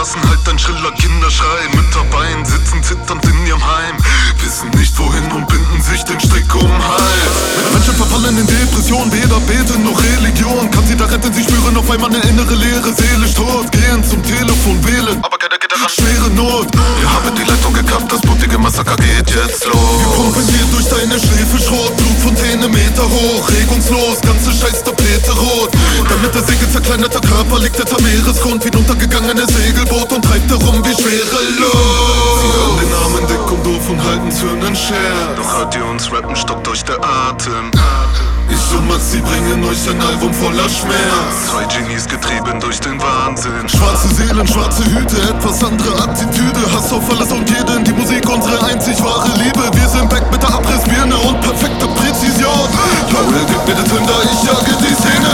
Straßen halt ein schriller Kinderschrei. Mitarbeiter sitzen zitternd in ihrem Heim, wissen nicht wohin und binden sich den Strick um den Hals. Menschen verfallen in Depression, weder Beten noch Religion kann sie da retten, sie spüren auf einmal eine innere Leere. Seelisch tot, gehen zum Telefon, wählen, aber keiner geht daran. Schwere Not, ihr habt die Leitung gekappt, das blutige Massaker geht jetzt los. Wir pumpen dir durch deine Schläfe Schrot, Blutfontäne Meter hoch, regungslos, ganze Scheiß Tapete rot. Damit der Segel zerkleinerter Körper liegt jetzt am Meeresgrund wie ein untergegangenes Segelboot und treibt herum wie schwere Luft. Sie hören den Namen dick und doof und halten's für nen Scherz. Doch hört ihr uns rappen, stockt euch der Atem. Ich und Maxi bringen euch ein Album voller Schmerz. Zwei Genies getrieben durch den Wahnsinn. Schwarze Seelen, schwarze Hüte, etwas andere Attitüde. Hass auf alles und jeden, die Musik unsere einzig wahre Liebe. Wir sind back mit der Abrissbirne und perfekter Präzision. Paul, gib mir den Zünder, ich jage die Szene.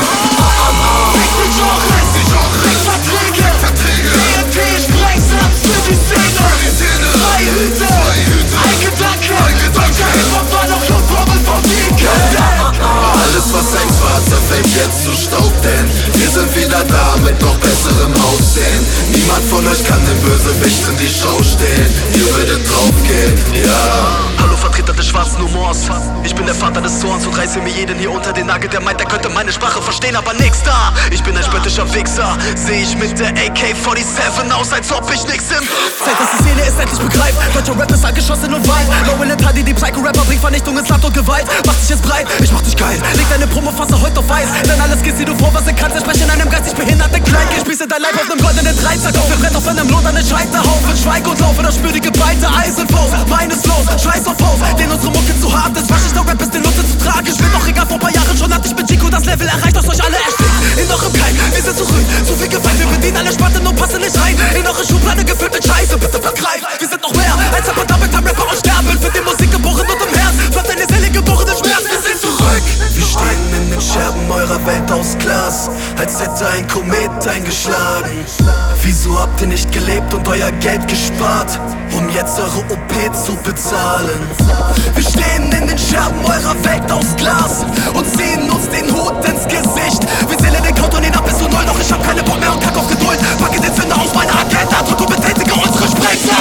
Verträge, DNT, sprech's für die Szene. Zwei Hüte, ein Gedanke, deutscher Hip-Hop war doch nur Bomben vom Pike. Alles was einst war, zerfällt jetzt zu Staub, denn wir sind wieder da mit noch besserem Aussehen. Niemand von euch kann den Bösewicht in die Show stehen. Ihr würdet draufgehen, ja. Hallo Vertreter des schwarzen Humors, ich bin der Vater des Zorns und reiße mir jeden hier unter den Nagel, der meint, er könnte meine Sprache verstehen, aber nix da. Ich bin ein spöttischer Wichser, seh ich mit der AK-47 aus, als ob ich nix im Zeit, dass die Szene es endlich begreift. Deutscher Rap ist angeschossen und weit. Low Elementar, die Psycho-Rapper bringt Vernichtung ins Land und Gewalt. Mach dich jetzt breit, ich mach dich geil. Leg deine Promofasse heute auf Eis. Denn alles gehst dir du vor, was du kannst. Entsprechen einem geistig behinderten Kleid. Ich spieße dein Leib auf nem goldenen Dreizack. Auf Brett auf einem lodernden Scheiterhaufen. Schweig und laufe, das spür die geballte Eisenfaust. Meines Flows, scheiß auf Haus, den unsere Mucke zu hart ist. Wasch ich der Rap ist den Nutze zu tragisch. Wird doch egal, vor paar Jahren schon hatte ich mit Chico das Level erreicht, dass euch alle erstickt. In eurem Keim, wir sind zurück, so viel Gewalt. Wir bedienen alle Sparten und passen nicht rein. In eure Schublade gefüllt mit Scheiße, bitte begreift. Wir sind noch mehr als ein verdammter Rapper und sterben. Für die Musik geboren und im Herz, für deine Seele geboren im Schmerz. Wir sind zurück. Wir stehen in den Scherben eurer Welt aus Glas, als hätte ein Komet eingeschlagen. Wieso habt ihr nicht gelebt und euer Geld gespart, um jetzt eure OP zu bezahlen? Wir stehen in den Scherben eurer Welt aus Glas und ziehen uns den Hut ins Gesicht. Wir zählen den Countdown ab bis zu 0, doch ich hab keine Bock mehr und kack auf Geduld. Packe den Zünder aus meiner Agenda, drück und betätige unsere Sprecher.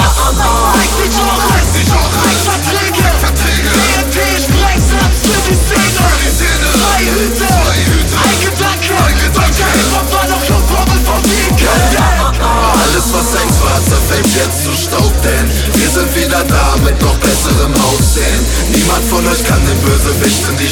Verträge, DNT, sprech's für die Szene. Zwei Hüte, ein Gedanke, deutscher Hip-Hop war doch nur Bomben vom Pike. alles was einst war, zerfällt jetzt zu Staub, denn wir sind wieder da mit noch besserem Aussehen. Niemand von euch kann den Bösewicht in die